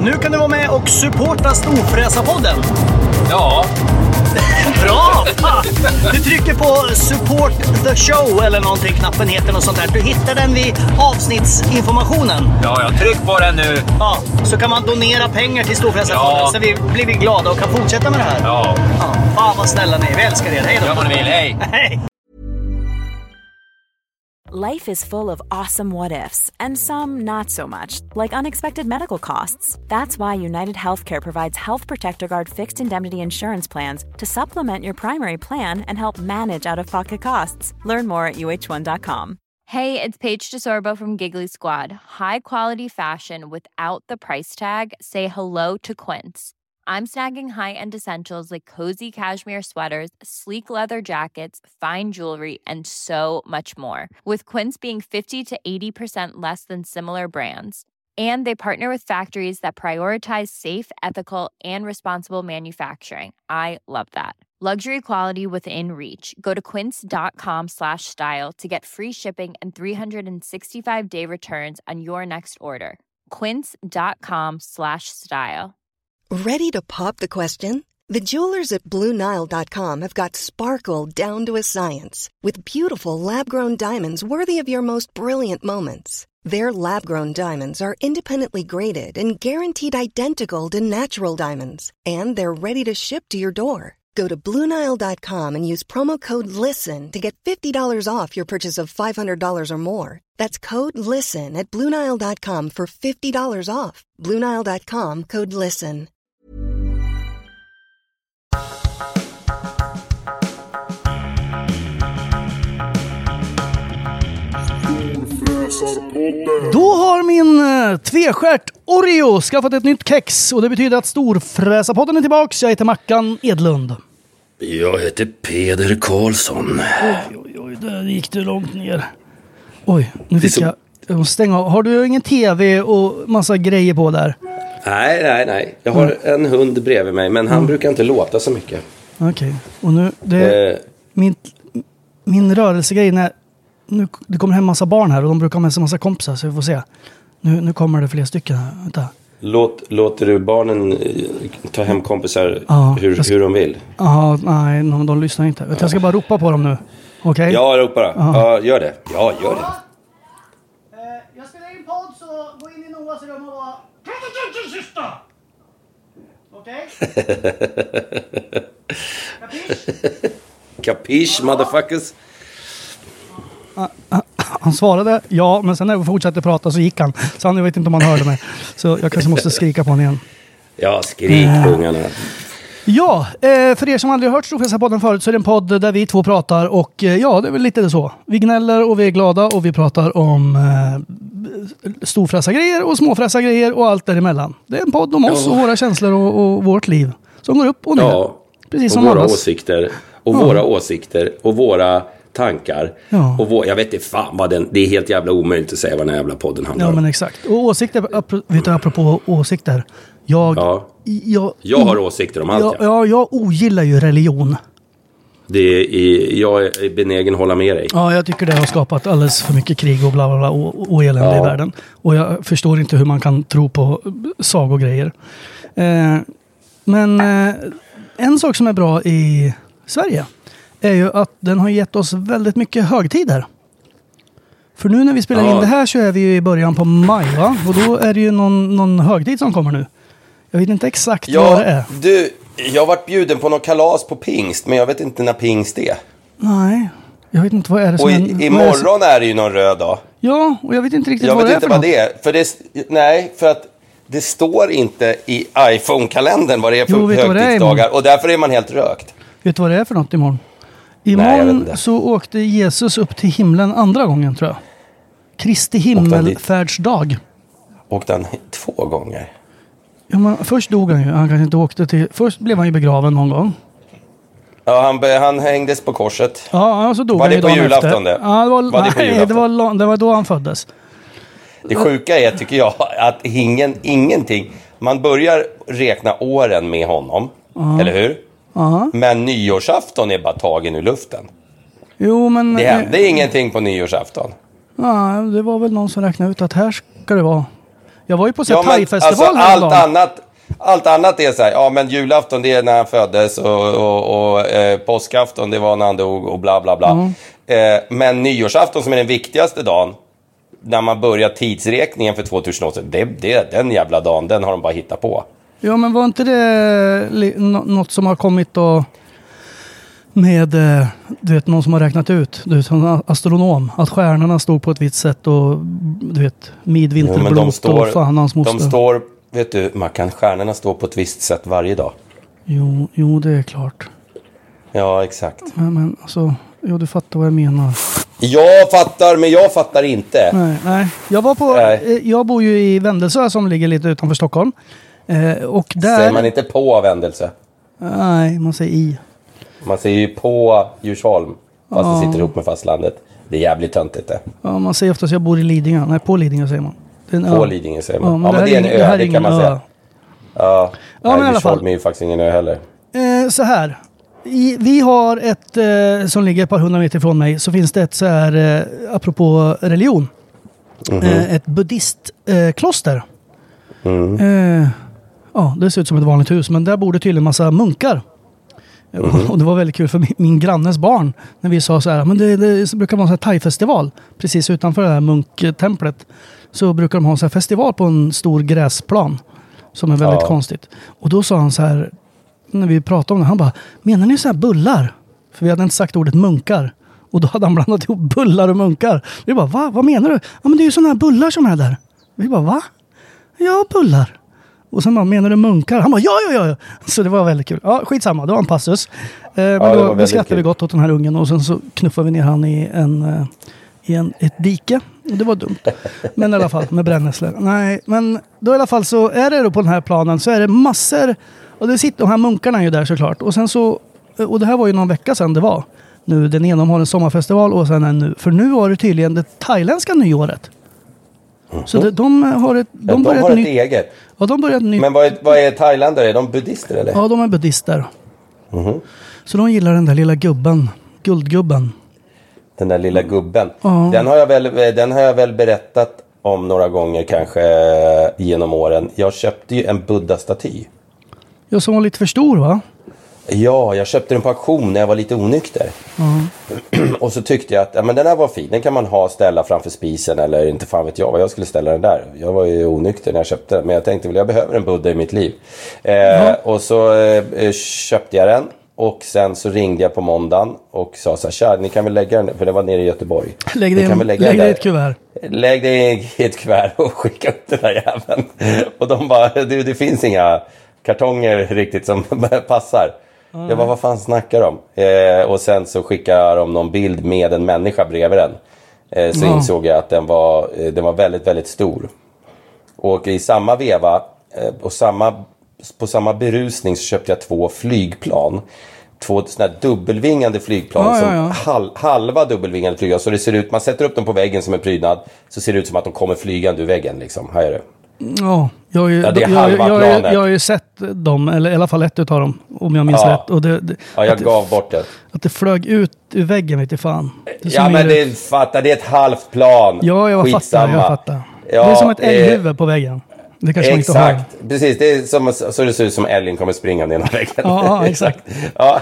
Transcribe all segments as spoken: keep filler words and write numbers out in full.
Nu kan du vara med och supporta Storfräsarpodden. Ja. Bra! Du trycker på support the show eller någonting, knappen heter något sånt där. Du hittar den vid avsnittsinformationen. Ja, jag tryck på den nu. Ja, så kan man donera pengar till Storfräsarpodden, ja. Så vi blir vi glada och kan fortsätta med det här. Ja. Ja, fan vad snälla ni är. Vi älskar er. Hej då. Gör vad ni vill. Hej. Hej. Life is full of awesome what-ifs, and some not so much, like unexpected medical costs. That's why United Healthcare provides Health Protector Guard fixed indemnity insurance plans to supplement your primary plan and help manage out-of-pocket costs. Learn more at U H one dot com. Hey, it's Paige DeSorbo from Giggly Squad. High quality fashion without the price tag. Say hello to Quince. I'm snagging high-end essentials like cozy cashmere sweaters, sleek leather jackets, fine jewelry, and so much more. With Quince being fifty to eighty percent less than similar brands. And they partner with factories that prioritize safe, ethical, and responsible manufacturing. I love that. Luxury quality within reach. Go to quince.com slash style to get free shipping and three sixty-five day returns on your next order. Quince.com slash style. Ready to pop the question? The jewelers at Blue Nile dot com have got sparkle down to a science with beautiful lab-grown diamonds worthy of your most brilliant moments. Their lab-grown diamonds are independently graded and guaranteed identical to natural diamonds, and they're ready to ship to your door. Go to Blue Nile dot com and use promo code LISTEN to get fifty dollars off your purchase of five hundred dollars or more. That's code LISTEN at Blue Nile dot com for fifty dollars off. Blue Nile dot com, code LISTEN. Då har min uh, tvestjärt Oreo skaffat ett nytt kex och det betyder att Storfräsarpodden är tillbaks. Jag heter Mackan Edlund. Jag heter Peder Karlsson. Oj, oj, oj, där gick du långt ner. Oj, nu fick så... jag, jag måste stänga av. Har du ingen tv och massa grejer på där? Nej, nej, nej. Jag har mm. en hund bredvid mig, men han mm. brukar inte låta så mycket. Okej, okay. Och nu, det, eh. min, min rörelsegrej när nu, det kommer hem massa barn här och de brukar ha med sig massa kompisar, så vi får se. Nu, nu kommer det fler stycken här. Vänta. Låt, låter du barnen ta hem kompisar ja, hur, ska, hur de vill? Ja, nej, de, de lyssnar inte. Ja. Jag ska bara ropa på dem nu. Okej? Okay? Ja, ropa då. Ja, gör det. Ja, gör det. Eh, jag spelar in podd, så gå in i Noahs rum och bara... Sista! Okej? Kapisch? Kapisch, motherfuckers? Han svarade ja, men sen när vi fortsatte prata så gick han. Så han vet inte om han hörde mig. Så jag kanske måste skrika på honom igen. Ja, skrik på ungarna. Ja, för er som aldrig har hört Storfräsarpodden förut så är det en podd där vi två pratar. Och ja, det är väl lite så. Vi gnäller och vi är glada och vi pratar om eh, storfräsargrejer och småfräsargrejer och allt däremellan. Det är en podd om oss ja. och våra känslor och, och vårt liv. Som går upp och ner. Ja, precis och som våra allas. åsikter. Och ja. våra åsikter och våra... tankar. Ja. Och vår, jag vet inte fan vad den... Det är helt jävla omöjligt att säga vad den här jävla podden handlar ja, om. Ja, men exakt. Och åsikter, vet du, apropå åsikter. Jag, ja. jag, jag har åsikter om allt. Ja, ja, jag ogillar ju religion. Det är, jag är benägen att hålla med dig. Ja, jag tycker det har skapat alldeles för mycket krig och bla bla bla och, och elände ja. i världen. Och jag förstår inte hur man kan tro på sagogrejer. Eh, men eh, en sak som är bra i Sverige är ju att den har gett oss väldigt mycket högtider. För nu när vi spelar ja. in det här så är vi ju i början på maj, va? Och då är det ju någon, någon högtid som kommer nu. Jag vet inte exakt ja, vad det är. Du, jag har varit bjuden på någon kalas på pingst, men jag vet inte när pingst är. Nej, jag vet inte vad är det som... Och i, en, imorgon är, är det ju någon röd dag. Ja, och jag vet inte riktigt jag vad det är Jag vet inte vad det är. För det, nej, för att det står inte i iPhone-kalendern vad det är för jo, högtidsdagar. Är och därför är man helt rökt. Vet du vad det är för något imorgon? Imorgon Nej, så åkte Jesus upp till himlen andra gången, tror jag. Kristi himmelfärdsdag. Åkte han två gånger? Ja, men först dog han ju. Han kanske inte åkte till... Först blev han ju begraven någon gång. Ja, han, han hängdes på korset. Ja, så dog var han det på julafton det? Ja, det var, var det, nej, det, var, det var då han föddes. Det sjuka är, tycker jag, att ingen, ingenting... Man börjar räkna åren med honom. Uh-huh. Eller hur? Uh-huh. Men nyårsafton är bara tagen ur luften. Jo, men... Det hände äh, ingenting på nyårsafton. Ja, det var väl någon som räknade ut att här ska det vara. Jag var ju på Ja, men, thai-festival alltså, allt annat Allt annat är så här, ja men julafton det är när han föddes och, och, och eh, påskafton det var när han dog och bla bla bla. Mm. Eh, men nyårsafton som är den viktigaste dagen, när man börjar tidsräkningen för tjugohundraåtta, det, det, den jävla dagen, den har de bara hittat på. Ja, men var inte det något som har kommit och med, du vet, någon som har räknat ut, du vet, som astronom, att stjärnorna stod på ett vitt sätt och du vet, midvinterblot och fan hans moster. De står, vet du, man kan stjärnorna stå på ett visst sätt varje dag. Jo, jo det är klart. Ja, exakt. Men, men alltså, jo, du fattar vad jag menar. Jag fattar, men jag fattar inte. Nej, nej. Jag var på, nej. Jag bor ju i Vändelsö som ligger lite utanför Stockholm. Eh, och där... Säger man inte på Vändelsö? Nej, man säger i. Man säger ju på Djursholm, fast ja. Det sitter ihop med fastlandet. Det är jävligt töntigt det. Ja, man säger ofta att jag bor i Lidingö. Nej, på Lidingö säger man. En, på ja. Lidingö säger man. Ja, men, ja, det, men det är en ö, det, det kan man ö. säga. Ja, ja nej, men i alla fall. är ju faktiskt ingen ö heller. Eh, så här. I, vi har ett, eh, som ligger ett par hundra meter från mig, så finns det ett så här, eh, apropå religion, mm-hmm. eh, ett buddhistkloster. Eh, mm. eh, ja, det ser ut som ett vanligt hus, men där bor det tydligen en massa munkar. Mm-hmm. Och det var väldigt kul för min, min grannes barn, när vi sa så här, men det, det brukar vara en sån här thai-festival precis utanför det här munktemplet, så brukar de ha en sån här festival på en stor gräsplan som är väldigt ja. konstigt. Och då sa han så här, när vi pratade om det, han bara, menar ni så här bullar? För vi hade inte sagt ordet munkar. Och då hade han blandat ihop bullar och munkar. Vi bara, va? Vad menar du? Ja, men det är ju sådana här bullar som är där. Vi bara, va? Ja, bullar. Och sen bara, menar du munkar? Han bara, ja, ja, ja. Så det var väldigt kul. Ja, skitsamma, det var en passus. Eh, men ja, då beskattade vi gott åt den här ungen och sen så knuffade vi ner han i en... Eh, i en, ett dike. Och det var dumt. Men i alla fall, med brännässlor. Nej, men då i alla fall så är det då på den här planen så är det massor. Och det sitter de här munkarna ju där såklart. Och sen så, och det här var ju någon vecka sedan det var. Nu den ena har en sommarfestival och sen en nu. För nu var det tydligen det thailändska nyåret. Mm-hmm. Så det, de har ett... De, ja, de har ett, ett nytt, eget. Ja, de börjar ett nytt. Men vad är, vad är thailändare? Är de buddhister eller? Ja, de är buddhister. Mm-hmm. Så de gillar den där lilla gubben. Guldgubben. Den där lilla gubben. Mm. Den, har jag väl, den har jag väl berättat om några gånger kanske genom åren. Jag köpte ju en Buddha-staty. Ja, som var lite för stor va? Ja, jag köpte den på auktion när jag var lite onykter. Mm. Och så tyckte jag att ja, men den här var fin. Den kan man ha ställa framför spisen eller inte fan vet jag vad jag skulle ställa den där. Jag var ju onykter när jag köpte den. Men jag tänkte väl jag behöver en Buddha i mitt liv. Eh, mm. Och så eh, köpte jag den. Och sen så ringde jag på måndagen och sa så här, tja, ni kan väl lägga den, för det var nere i Göteborg. Lägg det, kan lägg det i ett kuvert. Lägg det i ett kuvert och skicka upp den där jäveln. Och de bara, det, det finns inga kartonger riktigt som passar. Mm. Jag bara, vad fan snackar de? Eh, och sen så skickade de någon bild med en människa bredvid den. Eh, så mm. insåg jag att den var, den var väldigt, väldigt stor. Och i samma veva eh, och samma... på samma berusning så köpte jag två flygplan. Två sådana här dubbelvingande flygplan. Ja, som ja, ja. Hal, halva dubbelvingande flygplan. Så det ser ut, man sätter upp dem på väggen som en prydnad. Så ser det ut som att de kommer flygande ur väggen liksom. Här är det. Ja, jag har ju, ja, det är jag, halva jag, planet. jag, jag har ju sett dem, eller i alla fall ett utav dem, om jag minns ja. rätt. Och det, det, ja, jag att gav det, bort det. Att det flög ut ur väggen, vet du fan. Det ja, men det, fattar, det är ett halvt plan. Ja, jag fattar, jag fattar. Ja, det är som ett älghuvud eh, på väggen. Det kanske man inte har. Exakt, precis. Det är som, så det ser ut som älgen kommer springa genom väggen. Ja, exakt. ja.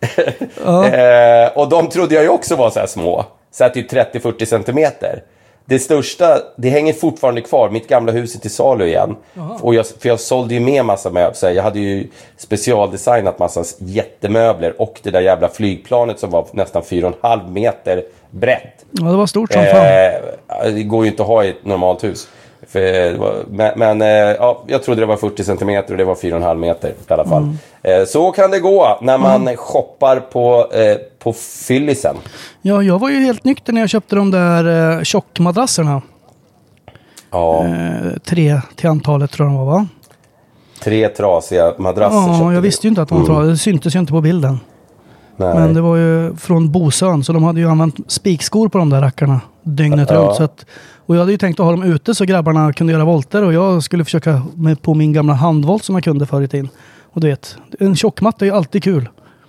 ja. eh, och de trodde jag ju också var så här små. Så här typ trettio till fyrtio centimeter. Det största, det hänger fortfarande kvar. Mitt gamla hus är till salu igen. Och jag, för jag sålde ju med massa möbler. Jag hade ju specialdesignat massa jättemöbler. Och det där jävla flygplanet som var nästan fyra och en halv meter brett. Ja, det var stort som fan. Eh, det går ju inte att ha i ett normalt hus. För, men men ja, jag trodde det var fyrtio centimeter och det var fyra och en halv meter i alla fall. Mm. Så kan det gå när man mm. shoppar på, eh, på fyllisen. Ja, jag var ju helt nykter när jag köpte de där eh, tjockmadrasserna. Ja. Eh, tre till antalet tror jag de var, va? Tre trasiga madrasser. Ja, jag visste ju inte att de var trasiga. Det syntes ju inte på bilden. Nej. Men det var ju från Bosön, så de hade ju använt spikskor på de där rackarna dygnet ja. runt. Så att, och jag hade ju tänkt att ha dem ute så grabbarna kunde göra volter och jag skulle försöka med på min gamla handvolt som jag kunde förr i tiden. Och du vet, en tjockmatta är ju alltid kul.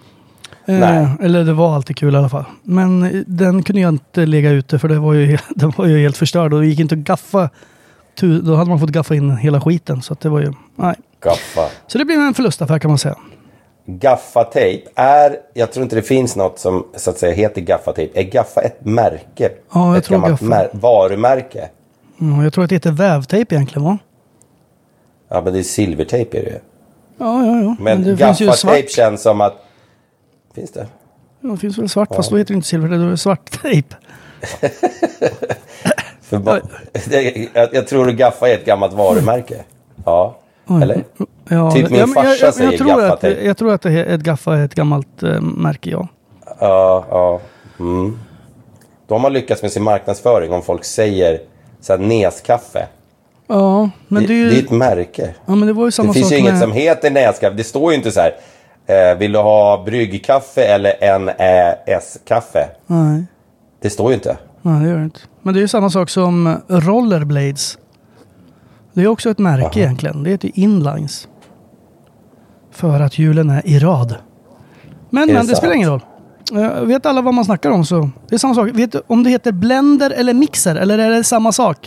Eh, eller det var alltid kul i alla fall. Men den kunde jag inte lägga ute för det var ju, den var ju helt förstörd och det gick inte att gaffa tu, då hade man fått gaffa in hela skiten. Så att det var ju, nej. Gaffa. Så det blir en förlustaffär kan man säga. Gaffatejp är, jag tror inte det finns något som så att säga heter gaffatejp. Är gaffa ett märke? Ja, jag ett tror gaffa. Mär, varumärke? Mm, jag tror att det heter vävtejp egentligen, va? Ja, men det är silvertejp är det ju. Ja, ja, ja. Men, men gaffatejp känns som att... Finns det? Ja, det finns väl svart, ja. Fast då heter det inte silver, det är svart tejp. För ba- det, jag, jag tror att gaffa är ett gammalt varumärke. Ja, Oj. Eller? Ja, typ min jag, farsa jag, jag, säger jag tror gaffatejp. Att, jag tror att det är ett gaffa är ett gammalt äh, märke, ja. Ja, ja. Mm. Då har man lyckats med sin marknadsföring om folk säger så här, Neskaffe. Ja, men det, det är ju... Det är ett märke. Ja, men det var ju samma det finns sak ju inget med... som heter Neskaffe. Det står ju inte så här, eh, vill du ha bryggkaffe eller en Ä S-kaffe? Nej. Det står ju inte. Nej, det gör det inte. Men det är ju samma sak som rollerblades. Det är också ett märke Aha. egentligen. Det heter inlines. För att hjulen är i rad. Men, det men det spelar ingen roll. Jag vet alla vad man snackar om, så det är samma sak. Vet du om det heter blender eller mixer, eller är det samma sak?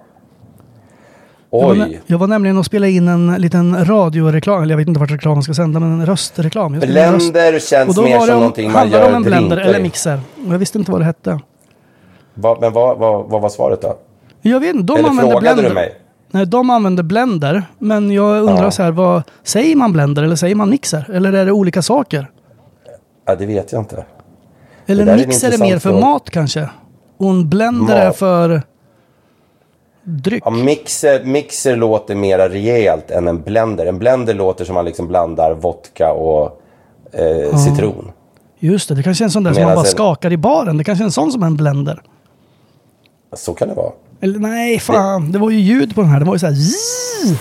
Oj. Jag var, jag var nämligen och spelade in en liten radioreklam, eller jag vet inte vart reklamen ska sända, men en röstreklam. Blender röst. Känns mer som om, någonting man gör om en blender drinkar. eller mixer. Jag visste inte vad det hette. Va, men vad, vad, vad var svaret då? Jag vet inte, de eller använder frågade blender. Du mig? Nej, de använder blender, men jag undrar ja. så här, vad säger man blender eller säger man mixer? Eller är det olika saker? Ja, det vet jag inte. Eller en mixer är, är mer för fråga. mat kanske. Och en blender mat. är för dryck. Ja, mixer, mixer låter mer rejält än en blender. En blender låter som man liksom blandar vodka och eh, ja. citron. Just det, det kanske är en sån där Medan som man bara en... skakar i baren. Det kanske är en sån som en blender. Så kan det vara. Eller nej, fan. Det, det var ju ljud på den här. Det var ju så här... Zzz.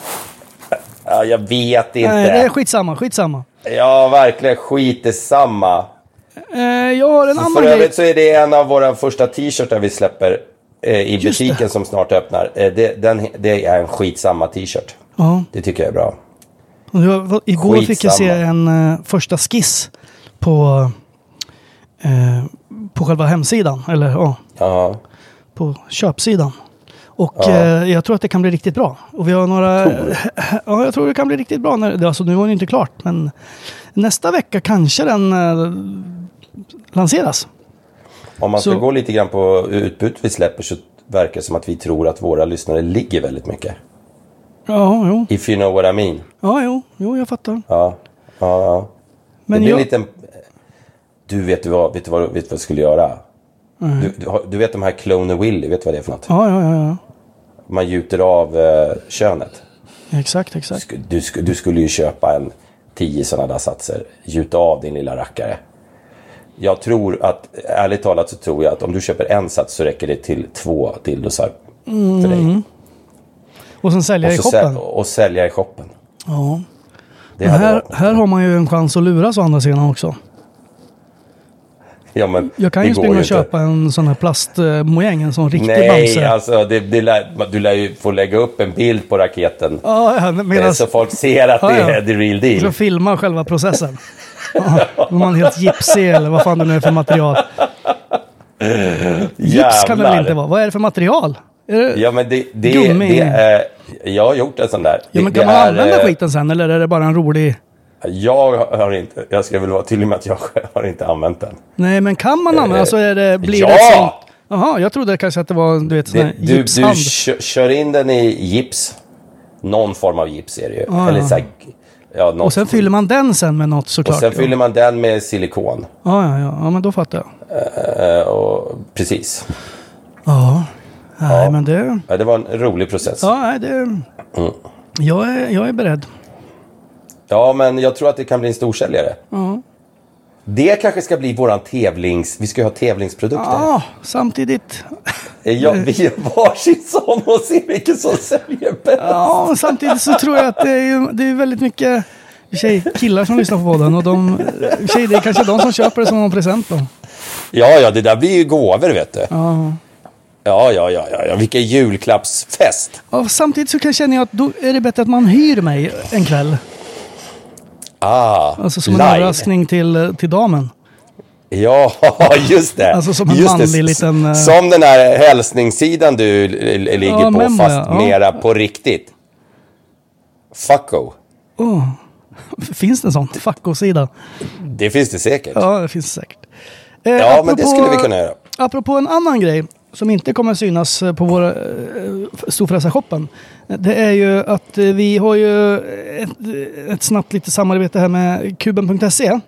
Ja, jag vet inte. Nej, det är skitsamma, skitsamma. Ja, verkligen skit är samma. Eh, jag har en så annan för grej. övrigt så är det en av våra första t-shirtar vi släpper eh, i Just butiken det. Som snart öppnar. Eh, det, den, det är en skitsamma t-shirt. Ja. Det tycker jag är bra. Jag, igår skitsamma. Fick jag se en uh, första skiss på, uh, på själva hemsidan. Eller ja, ja. på köpsidan. Och ja. uh, jag tror att det kan bli riktigt bra. Och vi har några... Tror. Ja, jag tror det kan bli riktigt bra. När, alltså, nu var det inte klart, men nästa vecka kanske den uh, lanseras. Om man ska så. gå lite grann på utbud vi släpper, så verkar det som att vi tror att våra lyssnare ligger väldigt mycket. Ja, jo. If you know what I mean. Ja, jo, jo jag fattar. Ja, ja, ja. Men det blir jag... en liten... Du vet du vad, vet du vad, vet du vad du skulle göra? Mm. Du, du, du vet de här Clone Willy, vet du vad det är för något? Ja, ja, ja. ja. Man gjuter av eh, könet. Exakt, exakt. Du, du, du, du skulle ju köpa en tio sådana där satser. Gjuta av din lilla rackare. Jag tror att, ärligt talat så tror jag att om du köper en sats så räcker det till två dildosar mm. för dig. Och sen sälja och i shoppen. Säl, och sälja i shoppen. Ja. Det här, här har man ju en chans att luras å andra sidan också. Ja, men jag kan ju springa och köpa en sån här plastmojäng, en sån riktig Nej, bamse. Nej, alltså det, det lär, du lär ju få lägga upp en bild på raketen. Ja, ja, medans, så folk ser att ja, det är ja. the real deal. Så filma själva processen. Ja, om man helt gipsig eller vad fan det nu är för material. Gips kan det väl inte vara? Vad är det för material? Är det ja, men det, det, gummi? det är, jag har gjort en sån där. Ja, men det, kan man är, använda skiten sen eller är det bara en rolig... Jag har inte, jag ska väl vara tydlig med att jag har inte använt den. Nej, men kan man använda, alltså är det, blir ja! det sånt? Jaha, jag trodde kanske att det var, du vet, sån här du, gipshand. Du kör, kör in den i gips. Någon form av gips är det ju. Ah, eller så här, ja, något. Och sen fyller man den sen med något såklart. Och sen ja. fyller man den med silikon. Ja, ja, ja, ja men då fattar jag. Uh, och, precis. Ja, nej ja. men det... Ja, det var en rolig process. Ja, nej, det... Mm. Jag, är, jag är beredd. Ja, men jag tror att det kan bli en storsäljare. Ja. Det kanske ska bli våran tävlings... Vi ska ha tävlingsprodukter. Ja, samtidigt. Ja, vi gör varsin sån och ser vilken som säljer bäst. Ja, samtidigt så tror jag att det är, det är väldigt mycket tjej, killar som lyssnar på podden. Och de, tjej, det är kanske de som köper det som en present då. Ja, ja, det där blir ju gåvor, vet du. Ja. Ja, ja, ja, ja, ja. Vilken julklappsfest. Ja, samtidigt så kan jag känna att då är det bättre att man hyr mig en kväll. Ah, alltså som en live. överraskning till, till damen. Ja, just det. Alltså som en just manlig det. liten... Uh... Som den här hälsningssidan du l- ligger ja, på, memo, fast ja. mera på riktigt. Fucko. Oh. Finns det en sån Fucko-sida? Det finns det säkert. Ja, det finns det säkert. Eh, ja, apropå, men det skulle vi kunna göra. Apropå en annan grej som inte kommer att synas på våra eh, storfräsarshoppen. Det är ju att eh, vi har ju ett, ett snabbt lite samarbete här med kuben punkt se.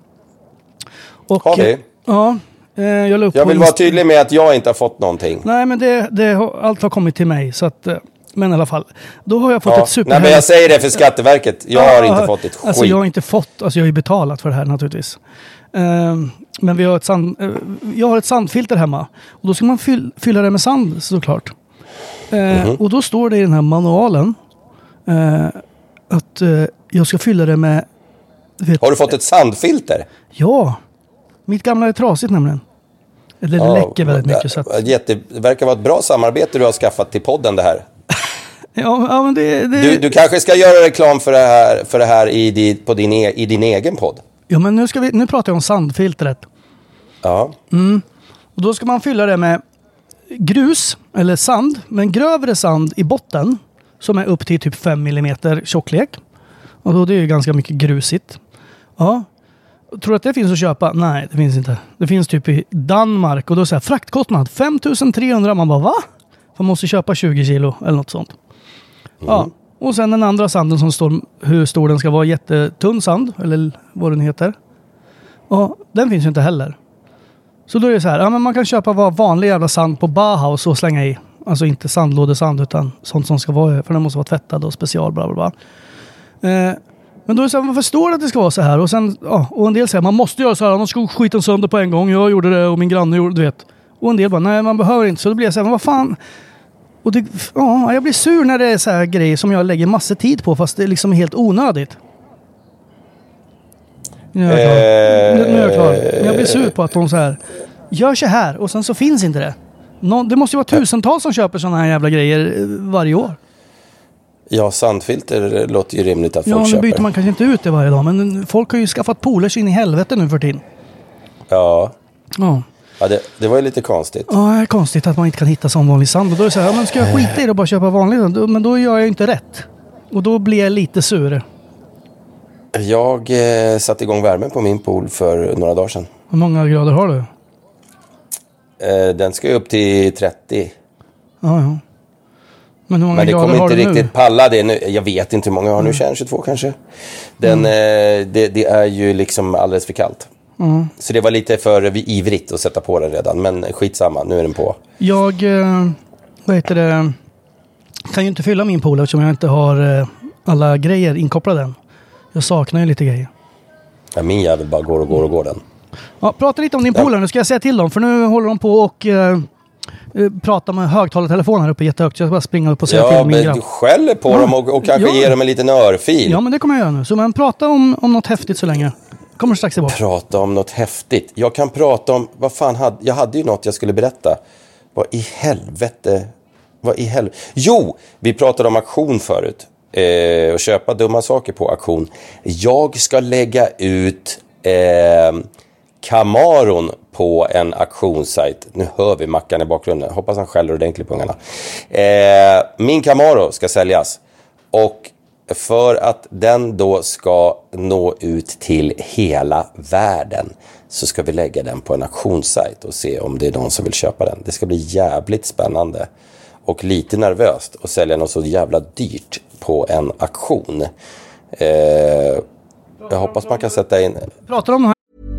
Och, Har vi? Eh, ja. Eh, jag, la upp jag vill på vara Inst- tydlig med att jag inte har fått någonting. Nej, men det, det har, allt har kommit till mig. Så att, eh, men i alla fall. Då har jag fått Ja. ett super... Nej, men jag säger det för Skatteverket. Jag har inte fått ett skit. Alltså jag har inte fått, alltså jag har ju betalat för det här naturligtvis. Uh, men vi har ett sand, uh, jag har ett sandfilter hemma. Och då ska man fyll, fylla det med sand såklart. Uh, mm-hmm. Och då står det i den här manualen uh, att uh, jag ska fylla det med... Vet, har du fått ett sandfilter? Ja. Mitt gamla är trasigt nämligen. Eller det ja, läcker väldigt mycket. Så att... Jätte, det verkar vara ett bra samarbete du har skaffat till podden det här. Ja, ja, men det, det... Du, du kanske ska göra reklam för det här, för det här i, di, på din, e, i din egen podd. Ja, men nu, ska vi, nu pratar jag om sandfiltret. Ja. Mm. Och då ska man fylla det med grus eller sand, men grövre sand i botten som är upp till typ fem millimeter tjocklek. Och då det är ju ganska mycket grusigt. Ja. Tror du att det finns att köpa? Nej, det finns inte. Det finns typ i Danmark och då säger fraktkostnad fem tusen trehundra. Man bara, va? Man måste köpa tjugo kilo eller något sånt. Mm. Ja. Och sen den andra sanden som står hur stor den ska vara, jättetunn sand eller vad den heter. Och den finns ju inte heller. Så då är det så här, ja, men man kan köpa vanlig jävla sand på Bauhaus och slänga i. Alltså inte sandlådesand utan sånt som ska vara, för den måste vara tvättad och special bla bla bla. Eh, men då är det så här, man förstår att det ska vara så här. Och sen, ja, och en del säger, man måste göra så här, annars ska skiten sönder på en gång. Jag gjorde det och min granne gjorde det, du vet. Och en del bara, nej man behöver inte. Så då blir jag så här, men vad fan. Och det, ja, jag blir sur när det är så här grejer som jag lägger massor tid på, fast det är liksom helt onödigt. Nu är jag klar. Nu är jag klar. Men jag blir sur på att de så här gör så här och sen så finns inte det. Nå, det måste ju vara tusentals som köper sådana här jävla grejer varje år. Ja, sandfilter låter ju rimligt att folk köper. Ja, nu byter köper. man kanske inte ut det varje dag, men folk har ju skaffat polers in i helvete nu för tiden. Ja. Ja. Ja, det, det var ju lite konstigt. Ja, det är konstigt att man inte kan hitta sån vanlig sand. Och då är det så här, ja, men ska jag skita i det och bara köpa vanlig sand? Men då gör jag inte rätt. Och då blir jag lite sur. Jag eh, satte igång värmen på min pool för några dagar sedan. Hur många grader har du? Eh, den ska upp till trettio. Ja, ja. Men hur många Men det grader kommer har inte du riktigt nu? palla det nu. Jag vet inte hur många jag har nu, Mm. tjugotvå kanske. Den, mm. eh, det, det är ju liksom alldeles för kallt. Mm. Så det var lite för ivrigt att sätta på den redan. Men skitsamma, nu är den på. Jag, eh, vad heter det, kan ju inte fylla min pool eftersom jag inte har eh, alla grejer inkopplade än. Jag saknar ju lite grejer. Ja, min jävel bara går och går och går den. Ja, prata lite om din pool. Nu ska jag säga till dem, för nu håller de på och eh, prata med högtalartelefoner uppe jättehögt. Så jag ska bara springa upp och säga ja, till min men grabb. du skäller på ja. dem och, och kanske ja. ger dem en liten örfil. Ja, men det kommer jag göra nu. Så men prata om, om något häftigt så länge. Kommer strax tillbaka. Prata om något häftigt. Jag kan prata om, vad fan hade, jag hade ju något jag skulle berätta. Vad i helvete, vad i helvete. Jo, vi pratade om auktion förut. Eh, och köpa dumma saker på auktion. Jag ska lägga ut eh, Camaron på en auktionssajt. Nu hör vi Mackan i bakgrunden. Hoppas han skäller ordentligt på ungarna. Eh, min Camaro ska säljas. Och för att den då ska nå ut till hela världen så ska vi lägga den på en auktionssajt och se om det är någon som vill köpa den. Det ska bli jävligt spännande och lite nervöst att sälja något så jävla dyrt på en auktion. Eh, jag hoppas man kan sätta in... Pratar om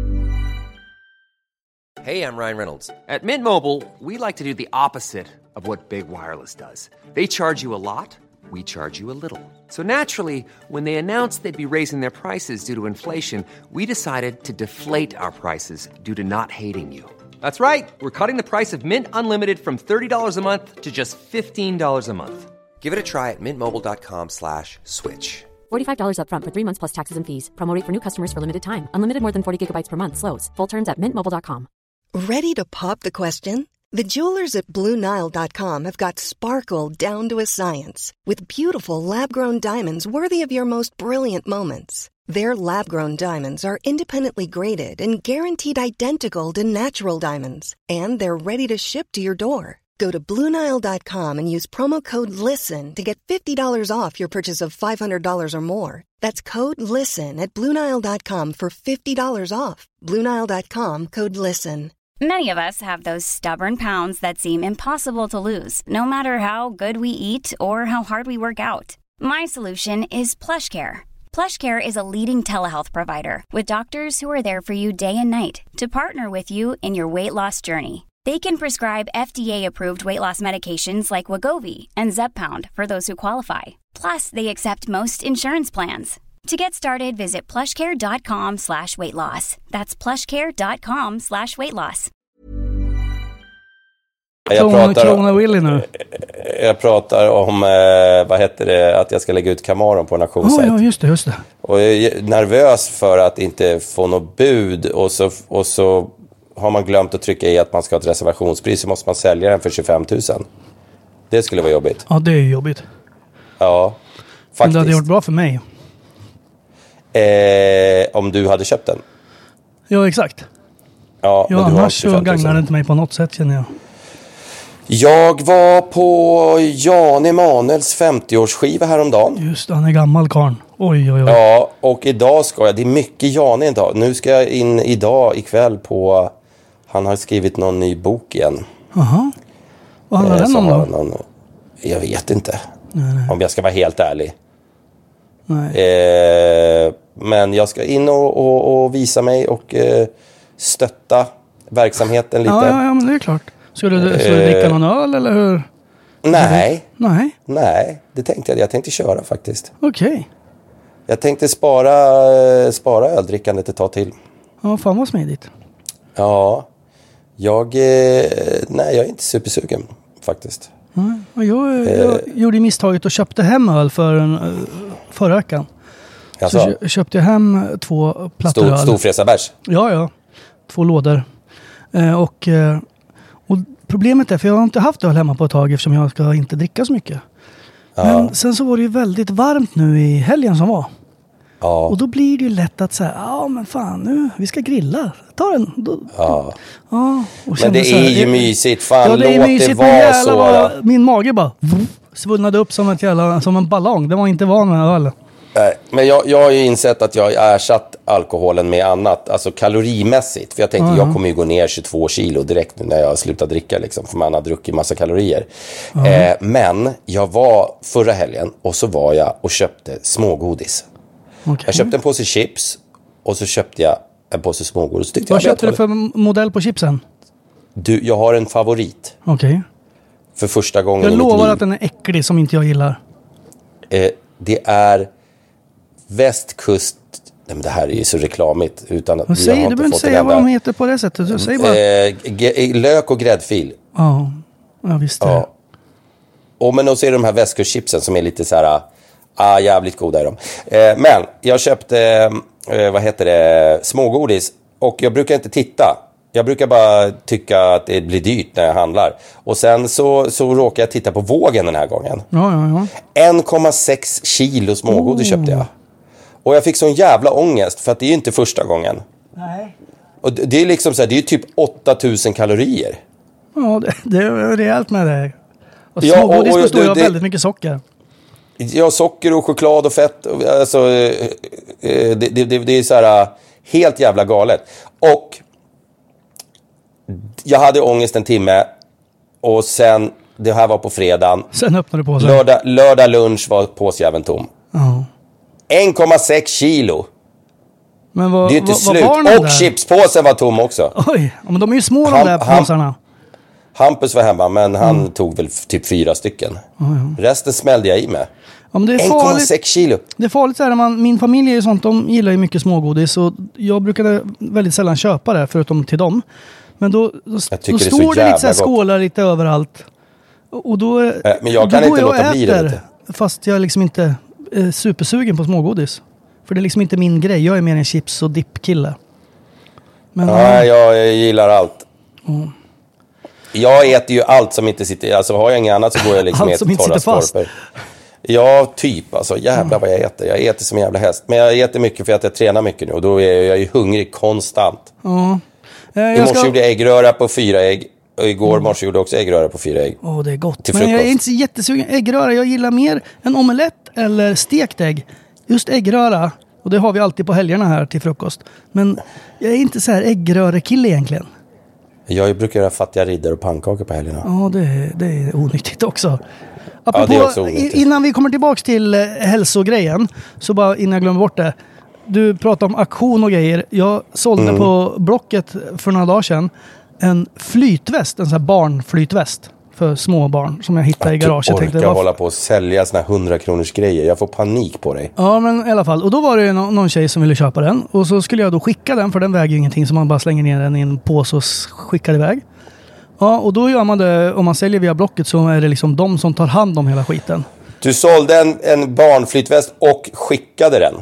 Hey, I'm Ryan Reynolds. At Mint Mobile, we like to do the opposite of what Big Wireless does. They charge you a lot, we charge you a little. So naturally, when they announced they'd be raising their prices due to inflation, we decided to deflate our prices due to not hating you. That's right. We're cutting the price of Mint Unlimited from thirty dollars a month to just fifteen dollars a month. Give it a try at mintmobile.com slash switch. forty-five dollars up front for three months plus taxes and fees. Promo rate for new customers for limited time. Unlimited more than forty gigabytes per month. Slows full terms at mint mobile dot com. Ready to pop the question? The jewelers at Blue Nile dot com have got sparkle down to a science with beautiful lab-grown diamonds worthy of your most brilliant moments. Their lab-grown diamonds are independently graded and guaranteed identical to natural diamonds. And they're ready to ship to your door. Go to Blue Nile dot com and use promo code LISTEN to get fifty dollars off your purchase of five hundred dollars or more. That's code LISTEN at Blue Nile dot com for fifty dollars off. Blue Nile dot com, code LISTEN. Many of us have those stubborn pounds that seem impossible to lose, no matter how good we eat or how hard we work out. My solution is PlushCare. PlushCare is a leading telehealth provider with doctors who are there for you day and night to partner with you in your weight loss journey. They can prescribe F D A-approved weight loss medications like Wegovy and Zepbound for those who qualify. Plus, they accept most insurance plans. To get started, visit plushcare.com slash weight loss. That's plushcare.com slash weight loss. Jag pratar, Willy nu. jag pratar om, eh, vad heter det, att jag ska lägga ut Camaron på en auktionssajt. Oh, ja, just det, just det. Och jag är nervös för att inte få något bud. Och så, och så har man glömt att trycka i att man ska ha ett reservationspris, så måste man sälja den för tjugofem tusen. Det skulle vara jobbigt. Ja, det är jobbigt. Ja, faktiskt. Men det hade gjort bra för mig. Eh, om du hade köpt den. Ja, exakt. Ja, ja, men du annars så gagnar det inte mig på något sätt, känner jag. Jag var på Jan Emanuels femtioårsskiva häromdagen. Just det, han är gammal karn. Oj, oj, oj. Ja, och idag ska jag, det är mycket Jan idag. Nu ska jag in idag ikväll på, han har skrivit någon ny bok igen. Jaha. Vad handlar eh, den om då? Någon, jag vet inte. Nej, nej. Om jag ska vara helt ärlig. Nej. Eh, men jag ska in och, och, och visa mig och eh, stötta verksamheten lite. Ja, ja, ja, men det är klart. Ska du, ska du dricka någon öl eller hur? Nej. Nej. Nej, det tänkte jag. Jag tänkte köra faktiskt. Okej. Okay. Jag tänkte spara, spara öldrickandet ett tag till. Ja, fan vad smidigt. Ja. Jag, eh, nej, jag är inte supersugen faktiskt. Mm. Jag, jag eh. gjorde misstaget och köpte hem öl för en, förra veckan. Alltså. Så jag köpte jag hem två plattor Stor, öl. Storfräsarbärs? Ja, ja. Två lådor. Eh, och... Eh, Och problemet är, för jag har inte haft öl hemma på ett tag eftersom jag ska inte dricka så mycket. Ja. Men sen så var det ju väldigt varmt nu i helgen som var. Ja. Och då blir det ju lätt att säga, ja men fan nu, vi ska grilla. Ta den. Då, ja. ja och men det är ju mysigt. Fan, ja, det är låt mysigt, det vara så. Var, min mage bara svullnade upp som, ett jävla, som en ballong. Det var inte van med öl. Nej, men jag, jag har ju insett att jag har ersatt alkoholen med annat, alltså kalorimässigt. För jag tänkte, uh-huh. jag kommer ju gå ner tjugotvå kilo direkt nu när jag slutar dricka liksom, för man har druckit massa kalorier. Uh-huh. Eh, men jag var förra helgen och så var jag och köpte smågodis. Okay. Jag köpte en påse chips och så köpte jag en påse smågodis. Vad köpte du för modell på chipsen? Du, jag har en favorit. Okej. Okay. För första gången jag i mitt liv. Jag lovar att den är äcklig som inte jag gillar. Eh, det är västkust. Nej, men det här är ju så reklamigt utan att säg, du behöver inte säga vad de heter på det sättet. Du säger bara eh, g- lök och gräddfil. Ja. Ja, visst det. Ja. Och men då ser de här västkustchipsen som är lite så här ah, jävligt goda är de. Eh, men jag köpte eh, vad heter det smågodis och jag brukar inte titta. Jag brukar bara tycka att det blir dyrt när jag handlar. Och sen så, så råkar jag titta på vågen den här gången. Ja, ja, ja. en komma sex kilo smågodis oh. köpte jag. Och jag fick sån jävla ångest för att det är ju inte första gången. Nej. Och det är liksom så här, det är ju typ åtta tusen kalorier. Ja, det, det är rejält med det. Och smågodis ja, består ju av väldigt mycket socker. Ja, socker och choklad och fett. Alltså, det, det, det, det är så här helt jävla galet. Och jag hade ångest en timme och sen, det här var på fredagen. Sen öppnade du på sig. Lördag, lördag lunch var påsjäveln tom. Ja. en komma sex kilo. Men vad, det är inte vad, slut. vad och chipspåsen var tom också. Oj, men de är ju små Ham, de där påsarna. Ham, Hampus var hemma, men han mm. tog väl typ fyra stycken. Mm. Resten smällde jag i med. Ja, men det är en komma sex kilo. Det är farligt så här, man, min familj är ju sånt, de gillar ju mycket smågodis. Och jag brukade väldigt sällan köpa det, förutom till dem. Men då, då, då står det, det lite så här skålar lite överallt. Och då, äh, men jag kan inte låta bli det. Lite. Fast jag liksom inte är supersugen på smågodis. För det är liksom inte min grej. Jag är mer en chips- och dippkille. Men, Nej, jag gillar allt. Mm. Jag äter ju allt som inte sitter... Alltså har jag inget annat så går jag liksom allt som inte sitter fast. Ja, typ. Alltså, jävlar vad jag äter. Jag äter som en jävla häst. Men jag äter mycket för att jag tränar mycket nu. Och då är jag ju hungrig konstant. Ja. Eh, I morse ska... gjorde jag äggröra på fyra ägg. Och igår mm. morse gjorde jag också äggröra på fyra ägg. Åh, oh, det är gott. Men jag är inte så jättesugen. Äggröra, jag gillar mer en omelett eller stekt ägg. Just äggröra. Och det har vi alltid på helgerna här till frukost. Men jag är inte så här äggrörekille egentligen. Jag brukar göra fattiga riddare och pannkakor på helgerna. Ja, det, det är onyttigt också. Apropå, ja, det är också onyttigt. Innan vi kommer tillbaka till hälsogrejen, så bara innan jag glömmer bort det. Du pratar om aktion och grejer. Jag sålde mm. på Blocket för några dagar sedan en flytväst, en sån här barnflytväst för små barn som jag hittade att i garaget. Du orkar tänkte, var... hålla på och sälja såna här hundra kronors grejer. Jag får panik på dig. Ja, men i alla fall. Och då var det någon, någon tjej som ville köpa den. Och så skulle jag då skicka den, för den väger ju ingenting, så man bara slänger ner den i en påse och skickar iväg. Ja, och då gör man det, om man säljer via Blocket, så är det liksom de som tar hand om hela skiten. Du sålde en, en barnflytväst och skickade den?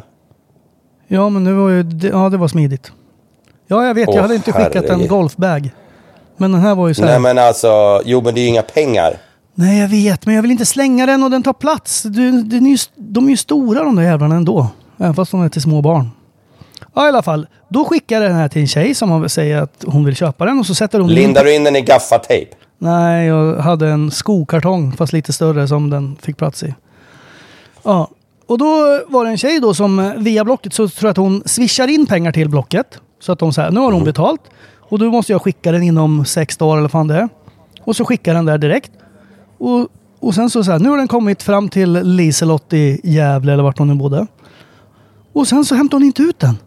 Ja, men det var ju, ja, det var smidigt. Ja, jag vet, Åh, jag hade inte skickat herregud. en golfbag. Men den här var ju så här... Nej, men alltså, jo, men det är ju inga pengar. Nej, jag vet, men jag vill inte slänga den och den tar plats. Du, de, är ju, de är ju stora, de där jävlarna ändå. Även fast de är till små barn. Ja, i alla fall. Då skickar jag den här till en tjej som säger att hon vill köpa den. Och så sätter hon... Lindar du in den i gaffatejp? Nej, jag hade en skokartong, fast lite större, som den fick plats i. Ja, och då var det en tjej då som via Blocket, så tror jag att hon swishar in pengar till Blocket. Så att de säger, nu har hon mm. betalt. Och då måste jag skicka den inom sex dagar eller fan det är. Och så skickar den där direkt. Och, och sen så så här, nu har den kommit fram till Liselott i Gävle eller vart hon nu bodde. Och sen så hämtar hon inte ut den.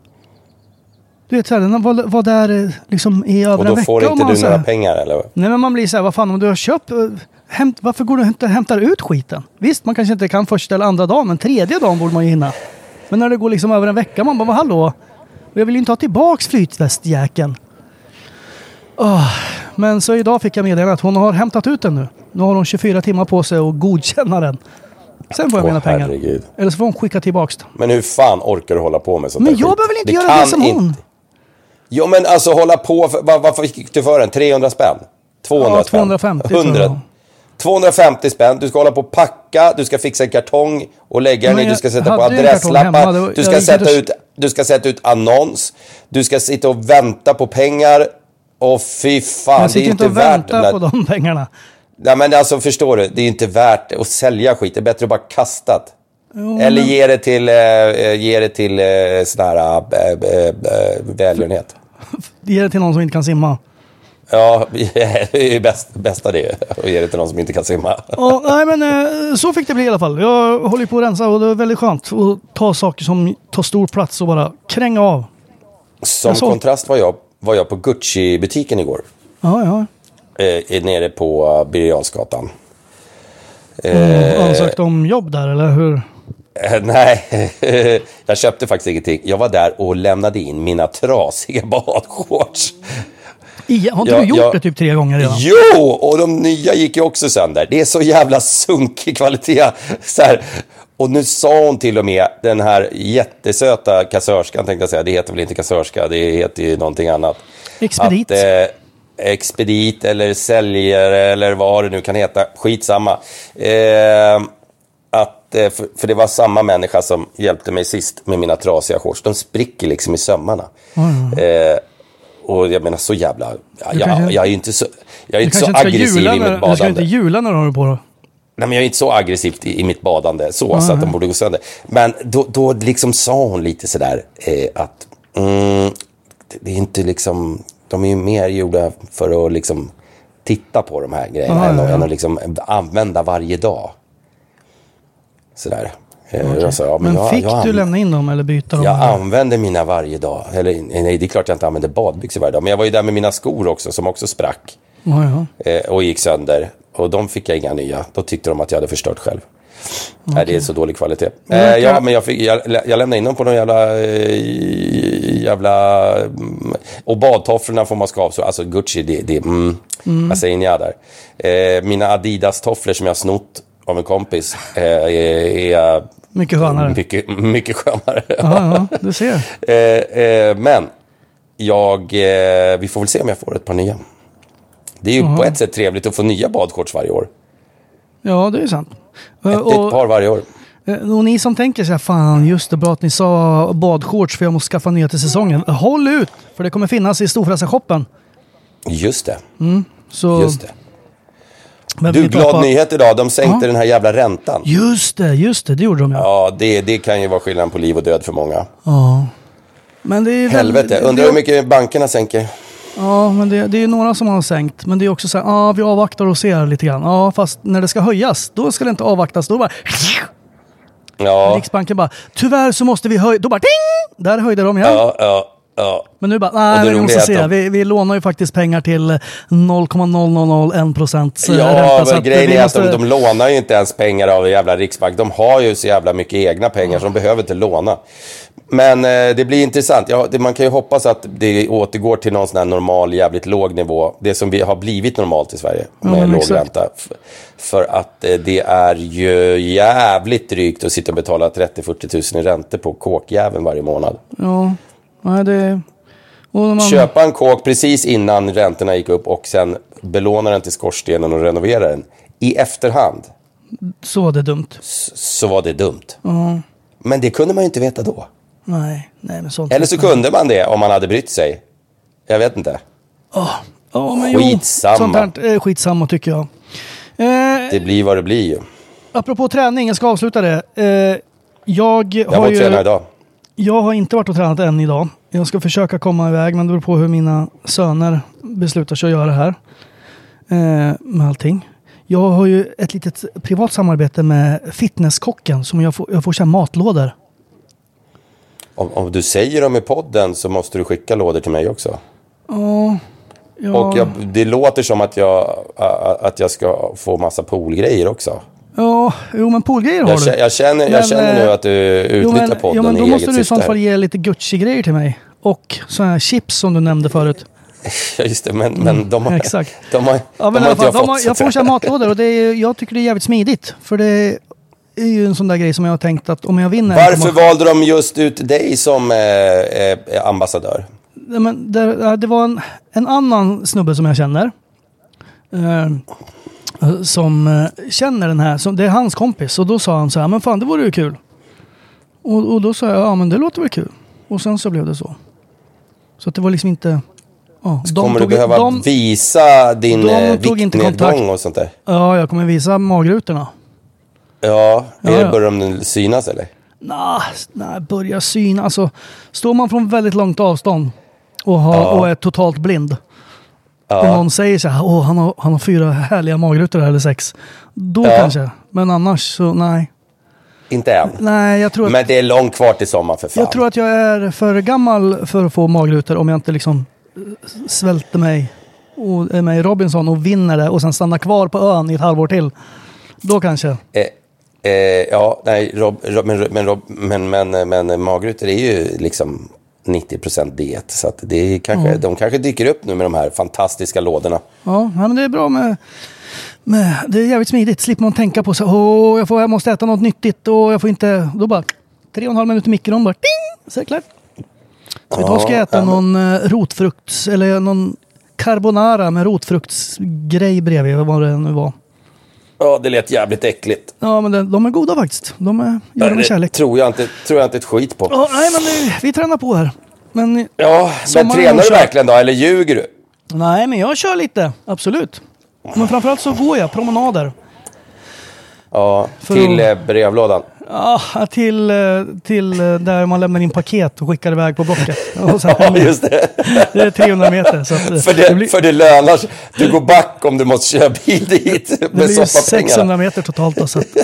Du vet så här, den var, var där liksom i över en vecka. Och då får inte du några här, pengar eller? Nej, men man blir så här, vad fan, om du har köpt, hämt, varför går du inte hämtar ut skiten? Visst, man kanske inte kan första eller andra dagen, men tredje dagen borde man ju hinna. Men när det går liksom över en vecka, man bara, vad hallå? Och jag vill ju inte ha tillbaks flytvästjäkeln. Oh, men så idag fick jag meddelande att hon har hämtat ut den nu. Nu har hon tjugofyra timmar på sig att godkänna den. Sen får jag oh, mina pengar. Herregud. Eller så får hon skicka tillbaks den. Men hur fan orkar du hålla på med sånt? Men jag skit? behöver inte det göra det som inte... hon. Jo, men alltså hålla på. För, vad, vad fick du för den? trehundra spänn? tvåhundra ja, tvåhundrafemtio spänn? hundra. tvåhundrafemtio spänn. Du ska hålla på och packa. Du ska fixa en kartong och lägga den i. Du ska sätta på adresslappar. Du ska sätta ut, du ska sätta ut annons. Du ska sitta och vänta på pengar. Och fy fan, jag det är inte inte värt vänta på de pengarna. Nej, men alltså förstår du, det är inte värt att sälja skit. Det är bättre att bara kasta det. Jo, eller men... ge det till äh, ge det till äh, sån här äh, äh, äh, välgörenhet. Ge det till någon som inte kan simma. Ja, det är bäst, bästa det. Och ge det till någon som inte kan simma. Ja, nej, men äh, så fick det bli i alla fall. Jag håller på att rensa och det är väldigt skönt att ta saker som tar stor plats och bara kränga av. Som så... kontrast var jag var jag på Gucci-butiken igår. Ja, ja. Eh, nere på Birger Jarlsgatan. Eh, ansökt om jobb där, eller hur? Eh, nej, jag köpte faktiskt ingenting. Jag var där och lämnade in mina trasiga badshorts. Ja, har inte jag, du gjort jag, det typ tre gånger redan? Jo, och de nya gick ju också sönder. Det är så jävla sunkig kvalitet. Så här. Och nu sa hon till och med, den här jättesöta kassörskan, tänkte jag säga, det heter väl inte kassörska, det heter ju någonting annat. Expedit. Att, eh, expedit eller säljare eller vad det nu kan heta, skitsamma. Eh, att, eh, för, för det var samma människa som hjälpte mig sist med mina trasiga shorts. De spricker liksom i sömmarna. Mm. Eh, och jag menar så jävla, jag, jag, jag är ju inte så, jag är inte så aggressiv i mitt badande. Du ska inte jula när du har på då? Nej, men jag är inte så aggressivt i, i mitt badande så, mm. så att de borde gå sönder. Men då, då liksom sa hon lite sådär eh, att mm, det, det är inte liksom, de är ju mer gjorda för att liksom titta på de här grejerna mm. än, än att liksom använda varje dag. Sådär. Eh, okay. så, ja, men men jag, fick jag, du lämna in dem eller byta dem? Jag använder mina varje dag. Eller, nej, det är klart jag inte använder badbyxor varje dag. Men jag var ju där med mina skor också som också sprack. Mm. Eh, och gick sönder. Och de fick jag inga nya. Då tyckte de att jag hade förstört själv. Okay. Nej, det är så dålig kvalitet. Eh, ja, men jag, fick, jag, jag lämnade in dem på någon jävla... Eh, jävla och badtofflorna får man ska av. Så, alltså Gucci, det, det mm, mm. jag säger nja där. Eh, mina Adidas-tofflor som jag har snott av en kompis eh, är... är mycket skönare. Mycket, mycket skönare. Ja, ja, du ser. eh, eh, men jag... Eh, vi får väl se om jag får ett par nya. Det är ju uh-huh. på ett sätt trevligt att få nya badshorts varje år. Ja, det är sant. Ett nytt par varje år. Och ni som tänker så här, fan just det, bra att ni sa badshorts för jag måste skaffa nya till säsongen. Håll ut, för det kommer finnas i Storfräsa-shoppen. Just det. Mm, så... Just det. Men du, glad på... nyhet idag. De sänkte ja. den här jävla räntan. Just det, just det. Det gjorde de ja. Ja, det, det kan ju vara skillnad på liv och död för många. Ja. Men det är Helvete, väl... undrar hur mycket bankerna sänker. Ja, men det, det är några som har sänkt. Men det är också så här, ja vi avvaktar och ser lite grann. Ja, fast när det ska höjas, då ska det inte avvaktas. Då bara... Ja. Riksbanken bara, tyvärr så måste vi höja. Då bara, ding! Där höjde de, ja. Ja, ja. Ja. Men nu bara, nej, vi måste se. De... Vi, vi lånar ju faktiskt pengar till noll komma noll noll noll en procent ja, ränta. Men grejen är måste... att de, de lånar ju inte ens pengar av jävla Riksbank. De har ju så jävla mycket egna pengar så de behöver inte låna. Men eh, det blir intressant. Ja, det, man kan ju hoppas att det återgår till någon sån här normal, jävligt låg nivå. Det som vi har blivit normalt i Sverige med ja, låg exakt. ränta. För, för att eh, det är ju jävligt drygt att sitta och betala trettio till fyrtio tusen i räntor på kåkjäveln varje månad. Ja. Nej, det... man... Köpa en kåk precis innan räntorna gick upp och sen belåna den till skorstenen och renovera den i efterhand. Så var det dumt. Så, så var det dumt. Uh-huh. Men det kunde man ju inte veta då. Nej, nej men sånt. Eller så kunde man det om man hade brytt sig. Jag vet inte. Oh. Oh, men skitsamma. Jo, sånt här är skitsamma tycker jag. Eh, det blir vad det blir ju. Apropå träning, jag ska avsluta det. Eh, jag jag har var ju... tränare idag. Jag har inte varit och tränat än idag. Jag ska försöka komma iväg, men det beror på hur mina söner beslutar sig att göra det här. Eh, med allting. Jag har ju ett litet privat samarbete med fitnesskocken som jag får, jag får köra matlådor. Om, om du säger dem i podden så måste du skicka lådor till mig också. Ja. ja. Och jag, det låter som att jag, att jag ska få massa poolgrejer också. Ja, jo men poolgrejer har jag, du. Jag känner, jag men, känner nu att du utnyttjar podden ja, men i då måste du i sånt här. fall ge lite Gucci-grejer till mig. Och sådana här chips som du nämnde förut. Ja just det, men, men de har, mm, exakt. de har, ja, men de har inte jag de fått. Har, jag får köra matlådor och det är, jag tycker det är jävligt smidigt. För det är ju en sån där grej som jag har tänkt att om jag vinner... Varför valde de just ut dig som eh, eh, ambassadör? Ja, men det, det var en, en annan snubbe som jag känner. Eh, som eh, känner den här. Som, det är hans kompis. Och då sa han så här, men fan det vore ju kul. Och, och då sa jag, ja men det låter väl kul. Och sen så blev det så. Så att det var liksom inte... Ja, så kommer du behöva de, visa din viktnedgång och sånt där? Ja, jag kommer visa magrutorna. Ja, ja, är ja. det börjar de synas eller? Nej, nah, börja synas. Alltså, står man från väldigt långt avstånd och, har, ja. och är totalt blind. Ja. Och någon säger så här, åh han har, han har fyra härliga magrutor eller sex. Då ja. kanske, men annars så nej. Inte än. Nej, jag tror att, men det är långt kvar till sommar för fan. Jag tror att jag är för gammal för att få magrutor om jag inte liksom svälter mig och är med i Robinson och vinner det och sen stannar kvar på ön i ett halvår till. Då kanske. Eh, eh, ja, nej, Rob, Rob, men, men, Rob, men, men, men, men magrutor är ju liksom nittio procent diet. Så att det är kanske, mm. de kanske dyker upp nu med de här fantastiska lådorna. Ja, men det är bra med... Men det är jävligt smidigt. Slipper man tänka på så åh, jag, får, jag måste äta något nyttigt och jag får inte... Då bara tre och en halv minut i mikron bara ding! Så är det klart. Så idag ska jag äta ja, någon men... rotfrukts... Eller någon carbonara med rotfruktsgrej bredvid. Vad det nu var. Ja, det lät jävligt äckligt. Ja, men det, de är goda faktiskt. De är gjorda med kärlek. Tror jag inte, tror jag inte ett skit på. Ja, nej, men det, vi tränar på här. Men, ja, men tränar du verkligen då? Eller ljuger du? Nej, men jag kör lite. Absolut. Men framförallt så går jag promenader. Ja, till att... brevlådan. Ja, till, till där man lämnar in paket och skickar iväg på blocket. Och sen, ja, just det. Det är trehundra meter. Så att, för, det, det blir... för det lönar sig. Du går back om du måste köra bil dit med det blir sexhundra meter totalt. Då, så att,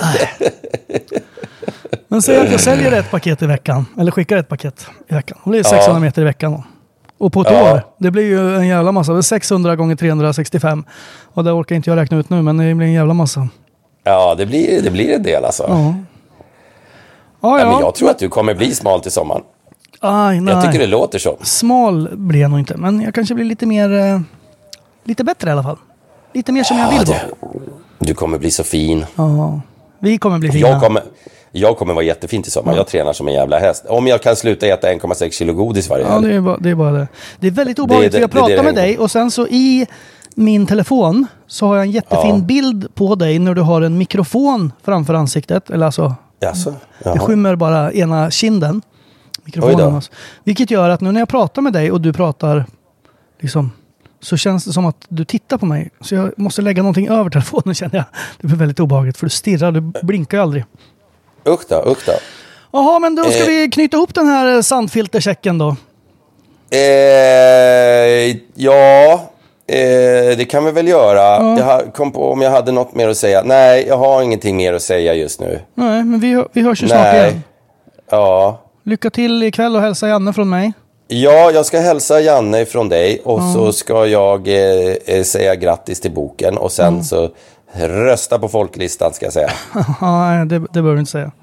men säg att jag säljer ett paket i veckan. Eller skickar ett paket i veckan. Det blir sexhundra ja. meter i veckan då. Och på ett ja. år, det blir ju en jävla massa. Det är sexhundra gånger trehundrasextiofem. Och det orkar inte jag räkna ut nu, men det blir en jävla massa. Ja, det blir, det blir en del alltså. Ja. Ja, ja. Men jag tror att du kommer bli smal till sommaren. Aj, nej. Jag tycker det låter så. Smal blir jag nog inte, men jag kanske blir lite mer... Eh, lite bättre i alla fall. Lite mer som ja, jag vill vara. Du kommer bli så fin. Ja, vi kommer bli fina. Jag kommer... Jag kommer vara jättefin till sommar. Ja. Jag tränar som en jävla häst. Om jag kan sluta äta en komma sex kilo godis varje helg. Ja, det är, bara, det är bara det. Det är väldigt obehagligt. Det, det, jag pratar med dig och sen så i min telefon så har jag en jättefin Ja. bild på dig när du har en mikrofon framför ansiktet. Eller alltså, Jaså? det Jaha. skymmer bara ena kinden. Mikrofonen. Alltså. Vilket gör att nu när jag pratar med dig och du pratar liksom, så känns det som att du tittar på mig. Så jag måste lägga någonting över telefonen, känner jag. Det blir väldigt obehagligt för du stirrar, du blinkar ju aldrig. Usch då, usch då. Jaha, men då ska Eh. vi knyta ihop den här sandfilterchecken då. Eh, ja, eh, det kan vi väl göra. Ja. Jag ha- kom på om jag hade något mer att säga. Nej, jag har ingenting mer att säga just nu. Nej, men vi, hö- vi hörs ju snart Nej. igen. Ja. Lycka till ikväll och hälsa Janne från mig. Ja, jag ska hälsa Janne från dig och så ska jag eh, eh, säga grattis till boken och sen så rösta på folklistan ska jag säga. Nej, det, det behöver du inte säga.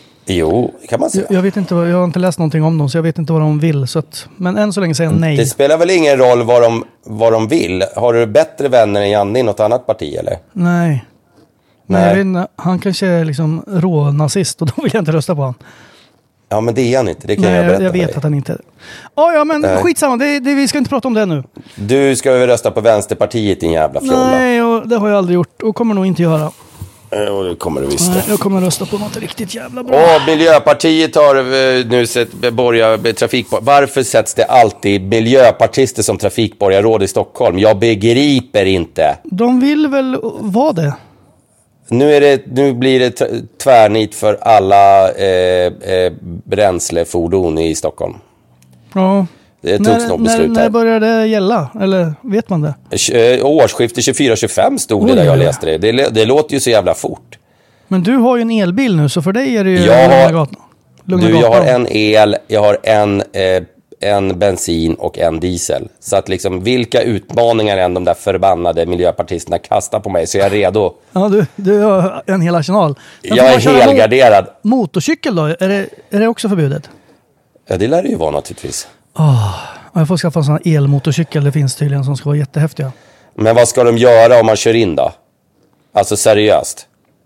Jo, kan man säga. Jag, jag vet inte, vad- jag har inte läst någonting om dem så jag vet inte vad de vill. Så att, men än så länge säger jag nej. Det spelar väl ingen roll vad de, vad de vill. Har du bättre vänner än Janne i något annat parti eller? Nej. Men Nej. jag vet inte, han kanske är liksom rånazist och då vill jag inte rösta på honom. Ja, men det är han inte. Det kan Nej, jag jag, berätta jag för vet dig. att han inte är det. Oh, ja, men Nej. skitsamma. Det, det, vi ska inte prata om det nu. Du ska väl rösta på Vänsterpartiet, din jävla fjolla. Nej, och det har jag aldrig gjort och kommer nog inte göra. Jo, det kommer du visst. Nej, jag kommer rösta på något riktigt jävla bra. Och Miljöpartiet har eh, nu sett borgar trafikborgar. Varför sätts det alltid miljöpartister som trafikborgarråd i Stockholm? Jag begriper inte. De vill väl vara det? Nu, är det, nu blir det t- tvärnit för alla eh, eh, bränslefordon i Stockholm. Ja. Det togs När, nog när, beslut när här. börjar det gälla? Eller vet man det? Eh, Årsskiftet tjugofyra tjugofem stod det Oj, där jag oj, oj. läste det. det. Det låter ju så jävla fort. Men du har ju en elbil nu så för dig är det ju Jag Lugna har- gatan. Lugna Du, jag gatan. har en el, jag har en, eh, en bensin och en diesel. Så att liksom vilka utmaningar än de där förbannade miljöpartisterna kastar på mig så är jag redo. Ja, du, du har en hel arsenal. Men Jag får är man köra mo- helgarderad. Motorcykel då? Är det, är det också förbjudet? Ja, det lär det ju vara naturligtvis. Oh, jag får skaffa en sån här elmotorcykel. Det finns tydligen som ska vara jättehäftiga. Men vad ska de göra om man kör in då? Alltså seriöst.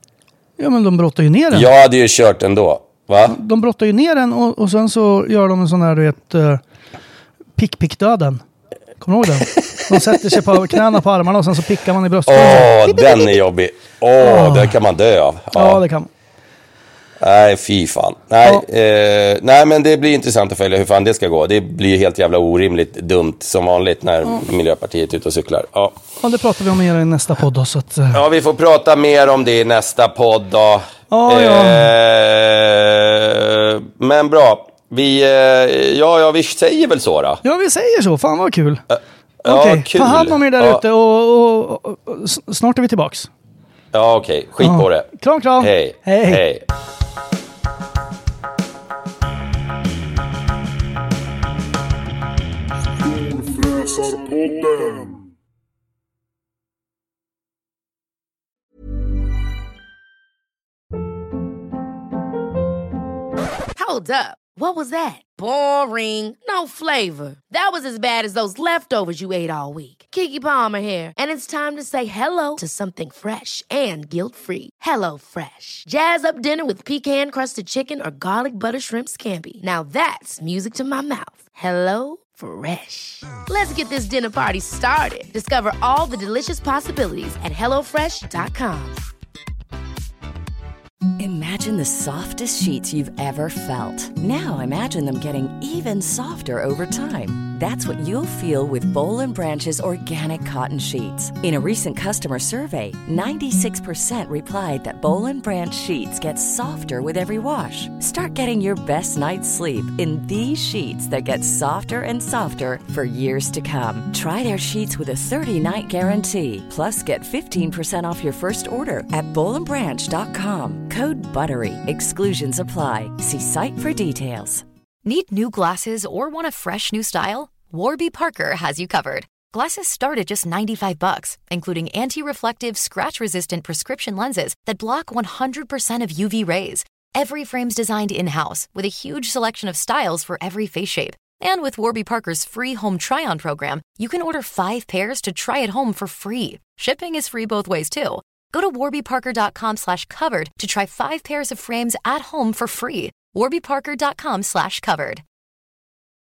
Ja, men de brottar ju ner den. Jag hade ju kört ändå. Va? De brottar ju ner den och, och sen så gör de en sån här, du vet, uh, pick-pick-döden. Kommer du ihåg den? De sätter sig på knäna på armarna och sen så pickar man i bröstkorgen. Åh, den är jobbig. Åh, Åh. det kan man dö av. Ja, det kan man. Nej, fy fan. Nej, eh, nej, men det blir intressant att följa hur fan det ska gå. Det blir ju helt jävla orimligt dumt som vanligt när Miljöpartiet är ute och cyklar. Ja. Ja, det pratar vi om mer i nästa podd då, så att... Uh... ja, vi får prata mer om det i nästa podd då. Ja, ja. Eh, men bra. Vi, eh, ja, ja, vi säger väl så då. Ja, vi säger så. Fan vad kul. Ja, Okej, kul. ta hand om er där Ja. ute och, och, och, och s- snart är vi tillbaks. Ja, okej. Skit Ja. på det. Kram, kram. Hej. Hej. Hej. Hold up. What was that? Boring. No flavor. That was as bad as those leftovers you ate all week. Keke Palmer here, and it's time to say hello to something fresh and guilt-free. Hello Fresh. Jazz up dinner with pecan-crusted chicken or garlic butter shrimp scampi. Now that's music to my mouth. Hello Fresh. Let's get this dinner party started. Discover all the delicious possibilities at hello fresh dot com. Imagine the softest sheets you've ever felt. Now imagine them getting even softer over time. That's what you'll feel with Boll and Branch's organic cotton sheets. In a recent customer survey, ninety-six percent replied that Boll and Branch sheets get softer with every wash. Start getting your best night's sleep in these sheets that get softer and softer for years to come. Try their sheets with a thirty-night guarantee. Plus, get fifteen percent off your first order at boll and branch dot com. Code BUTTERY. Exclusions apply. See site for details. Need new glasses or want a fresh new style? Warby Parker has you covered. Glasses start at just ninety-five bucks, including anti-reflective, scratch-resistant prescription lenses that block one hundred percent of U V rays. Every frame's designed in-house with a huge selection of styles for every face shape. And with Warby Parker's free home try-on program, you can order five pairs to try at home for free. Shipping is free both ways, too. Go to warby parker dot com slash covered to try five pairs of frames at home for free. warby parker dot com slash covered.